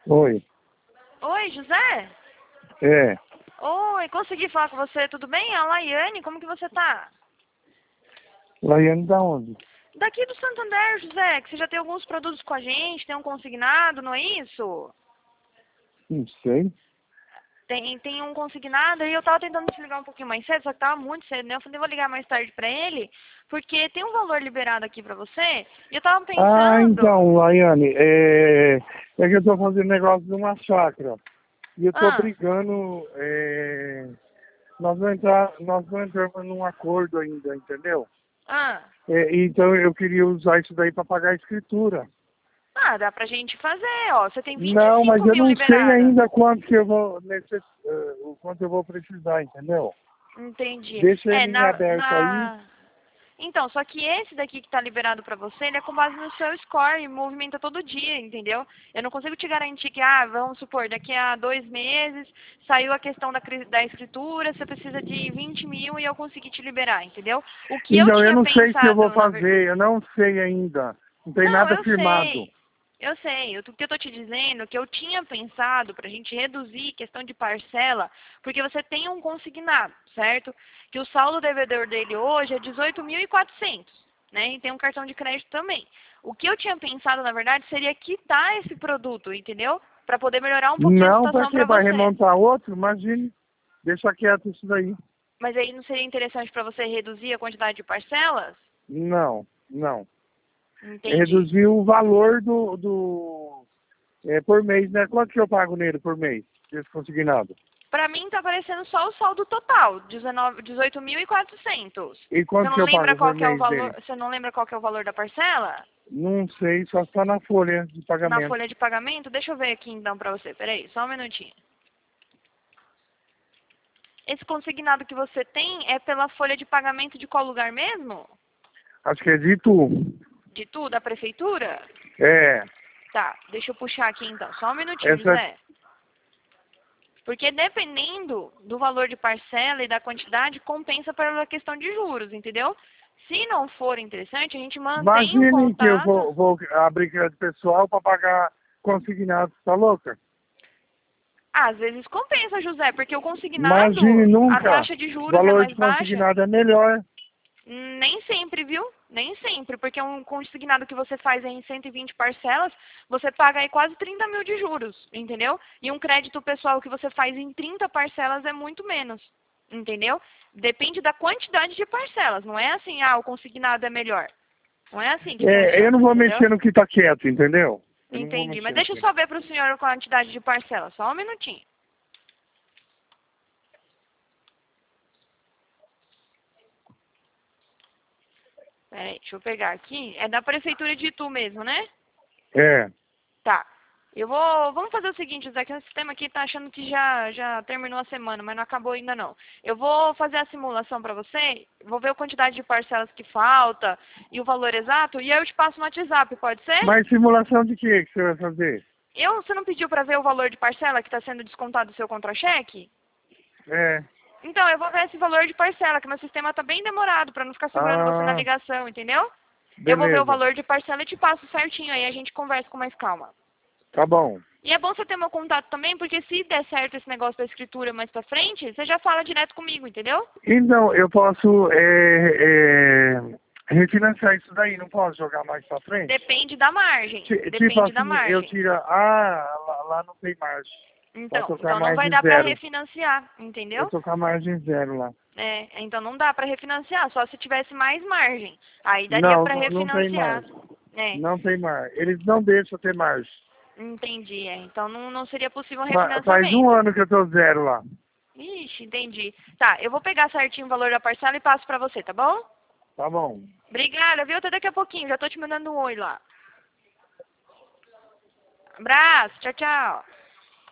Oi. Oi, José? É. Oi, consegui falar com você, tudo bem? É a Laiane, como que você tá? Laiane da onde? Daqui do Santander, José, que você já tem alguns produtos com a gente, tem um consignado, não é isso? Não sei. Tem um consignado e eu tava tentando te ligar um pouquinho mais cedo, só que tava muito cedo, né? Eu falei, vou ligar mais tarde pra ele, porque tem um valor liberado aqui pra você, e eu tava Ah, pensando... então, Laiane, é que eu tô fazendo negócio de uma chácara. E eu tô Ah, brigando, nós não entramos num acordo ainda, entendeu? ah... Então eu queria usar isso daí para pagar a escritura. Ah, dá pra gente fazer, ó. Você tem vinte e Não, mas cinco eu mil não sei liberado. ainda quanto que eu vou o quanto eu vou precisar, entendeu? Entendi. Deixa É, ele em aberto aí. Então, só que esse daqui que tá liberado pra você, ele é com base no seu score e movimenta todo dia, entendeu? Eu não consigo te garantir que, vamos supor, daqui a 2 meses saiu a questão da escritura, você precisa de 20 mil e eu consegui te liberar, entendeu? O que eu Então, eu tinha não sei se eu vou pensado, na verdade... fazer, eu não sei ainda. Não tem Não, nada eu firmado. sei. Eu sei. O que eu tô te dizendo é que eu tinha pensado pra gente reduzir questão de parcela, porque você tem um consignado, certo? Que o saldo devedor dele hoje é 18.400, né? E tem um cartão de crédito também. O que eu tinha pensado, na verdade, seria quitar esse produto, entendeu? Pra poder melhorar um pouquinho a Não, para situação quê? pra Para você. remontar outro? Imagine. Deixa quieto isso daí. Mas aí não seria interessante pra você reduzir a quantidade de parcelas? Não, não. Entendi. Reduzir o valor por mês, né? Quanto que eu pago nele por mês? Esse consignado. Pra mim tá aparecendo só o saldo total, 18.400. E Você quanto não que eu lembra pago qual por que é o mês valor? dele? Você não lembra qual que é o valor da parcela? Não sei, só está na folha de Na pagamento. folha de pagamento? Deixa eu ver aqui então pra você. Peraí, só um minutinho. Esse consignado que você tem é pela folha de pagamento de qual lugar mesmo? Acho que é de tu. De tudo, da prefeitura? É. Tá, deixa eu puxar aqui então. Só um minutinho, Essa, José. Porque dependendo do valor de parcela e da quantidade, compensa pela questão de juros, entendeu? Se não for interessante, a gente mantém o imagine que eu contato. vou abrir crédito pessoal para pagar consignado, tá louca? Às vezes compensa, José, porque o consignado, Imagine a nunca. taxa de O juros é valor de mais baixa. consignado é melhor. Nem sempre, viu? Nem sempre, porque um consignado que você faz em 120 parcelas, você paga aí quase 30 mil de juros, entendeu? E um crédito pessoal que você faz em 30 parcelas é muito menos, entendeu? Depende da quantidade de parcelas, não é assim, o consignado é melhor. Não é assim que Eu não funciona, vou entendeu? mexer no que tá quieto, entendeu? Eu não vou Entendi. Mas mexer deixa eu aqui. só ver para o senhor a quantidade de parcelas, só um minutinho. Peraí, deixa eu pegar aqui. É da prefeitura de Itu mesmo, né? É. Tá. Vamos fazer o seguinte, José, que o sistema aqui tá achando que já terminou a semana, mas não acabou ainda não. Eu vou fazer a simulação para você, vou ver a quantidade de parcelas que falta e o valor exato, e aí eu te passo no WhatsApp, pode ser? Mas simulação de que você vai fazer? Você não pediu para ver o valor de parcela que está sendo descontado do seu contra-cheque? É. Então, eu vou ver esse valor de parcela, que meu sistema tá bem demorado, para não ficar segurando você na Ah, ligação, entendeu? Eu vou ver o beleza. valor de parcela e te passo certinho, aí a gente conversa com mais calma. Tá bom. E é bom você ter meu contato também, porque se der certo esse negócio da escritura mais pra frente, você já fala direto comigo, entendeu? Então, eu posso refinanciar isso daí, não posso jogar mais pra frente? Depende da margem. Tipo Depende da assim, eu margem. tiro. Lá não tem margem. Pra tocar Então não vai margem dar pra zero. refinanciar, Eu entendeu? tô com a margem zero lá. Então não dá pra refinanciar, só se tivesse mais margem. Aí daria Não, pra não tem refinanciar. margem. É, Não tem margem. Eles não deixam ter margem. entendi. Então não seria possível um Faz um refinanciamento. ano que eu tô zero lá. Ixi, entendi. Tá, eu vou pegar certinho o valor da parcela e passo pra você, tá bom? Tá bom. Obrigada, viu? Até daqui a pouquinho. Já tô te mandando um oi lá. Abraço, tchau, tchau.